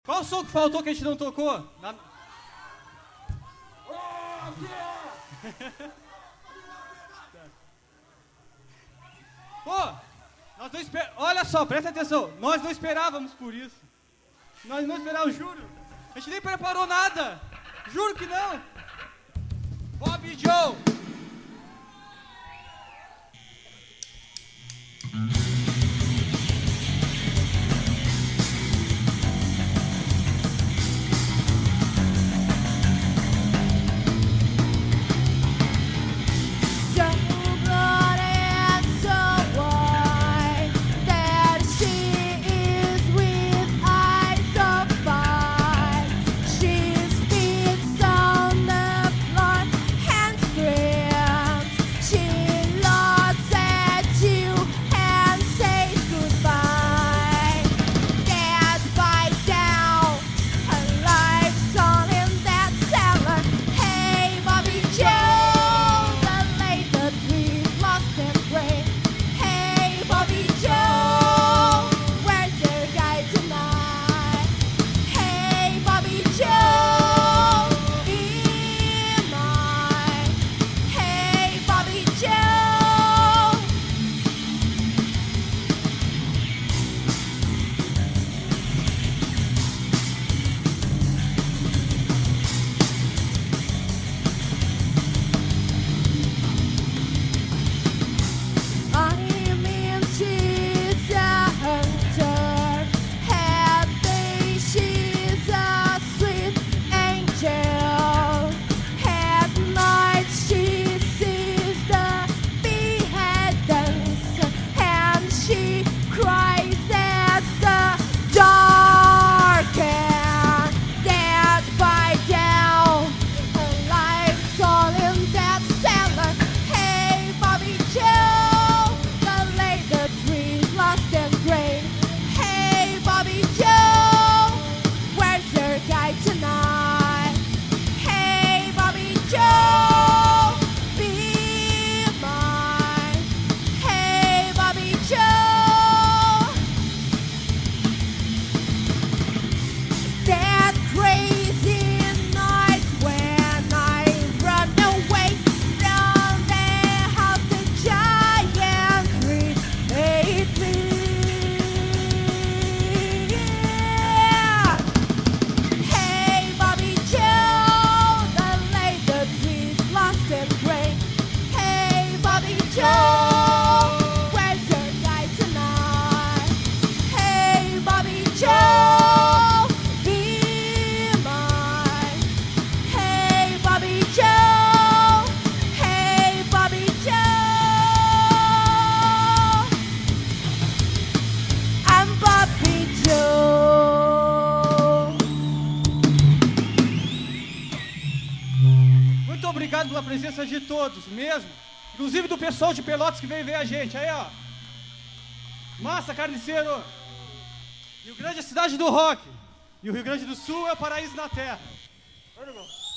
Qual o som que faltou que a gente não tocou? Pô, nós não olha só, presta atenção. Nós não esperávamos por isso. Nós não esperávamos, juro. A gente nem preparou nada. Juro que não. Bob e Joe. Obrigado pela presença de todos, mesmo. Inclusive do pessoal de Pelotas que veio ver a gente. Aí, ó. Massa, carniceiro. Rio Grande é a cidade do rock. E o Rio Grande do Sul é o paraíso na terra.